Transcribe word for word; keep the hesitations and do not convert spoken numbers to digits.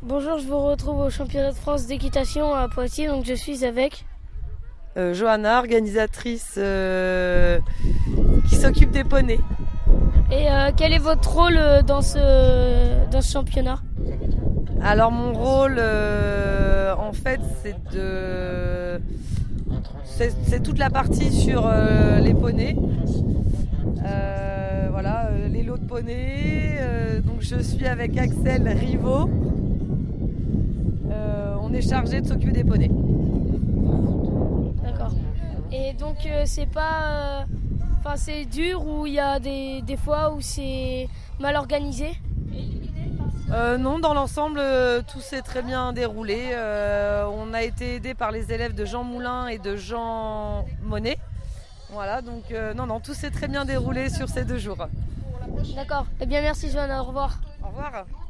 Bonjour, je vous retrouve au championnat de France d'équitation à Poitiers, donc je suis avec... Euh, Johanna, organisatrice euh, qui s'occupe des poneys. Et euh, quel est votre rôle euh, dans ce, dans ce championnat? Alors mon rôle, euh, en fait, c'est de... C'est, c'est toute la partie sur euh, les poneys. Euh, voilà, euh, les lots de poneys. Euh, donc je suis avec Axel Rivaud. Euh, on est chargé de s'occuper des poneys. D'accord. Et donc euh, c'est pas... Enfin, euh, c'est dur ou il y a des, des fois où c'est mal organisé? Euh, non, dans l'ensemble, euh, tout s'est très bien déroulé. Euh, on a été aidé par les élèves de Jean Moulin et de Jean Monnet. Voilà, donc euh, non, non, tout s'est très bien déroulé sur ces deux jours. D'accord. Eh bien, merci Johanna, au revoir. Au revoir.